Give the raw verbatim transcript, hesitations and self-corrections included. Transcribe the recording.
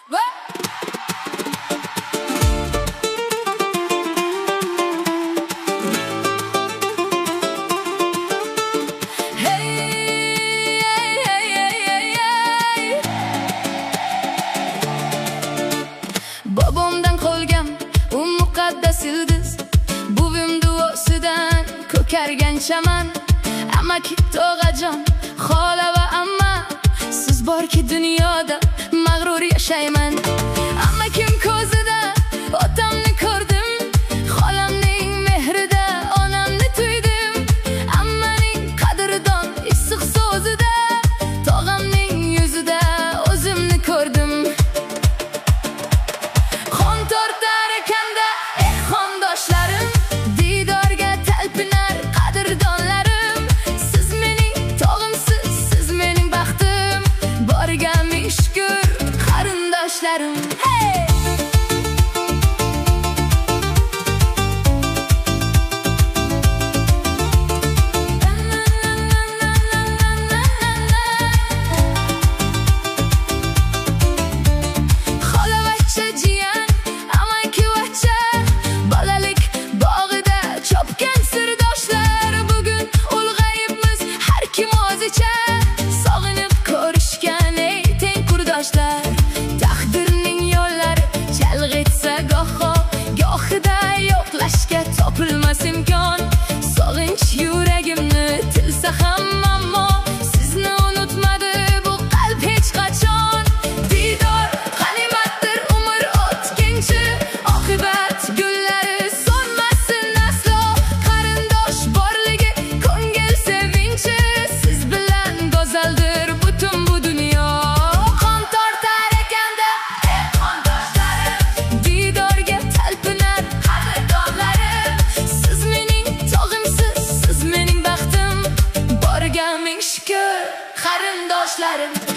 Babomdan qolgan u muqaddas ildiz, buvim duosidan ko'kargan chaman. Amaki tog'ajon, xola va amma, siz borki dunyoda mag'rur yashayman. Amakim ko'zida otamni ko'rdim, xolamning mehrida onamni tuydim. Ammaning qadrdon issiq so'zida, tog'amning yuzida o'zimni ko'rdim. Qon tortar ekanda eh qondoshlarim, didorga talpinar qadrdonlarim. Siz mening tog'imsiz, siz mening baxtim, borga ming shukr qarindoshlarim. Hey! Taqdirning yo'llari chalg'itsa goho, gohida yo'qlashga topilmas imkon. Sog'inch yuragimni tilsa ham, ammo sizni unutmadi bu qalb hech qachon. Didor g'animatdir, umr o'tkinchi, oqibat gullari so'nmasin aslo. Qarindosh borligi ko'ngil sevinchi, siz bilan go'zaldir butun bu dunyo. Qarindoshlarim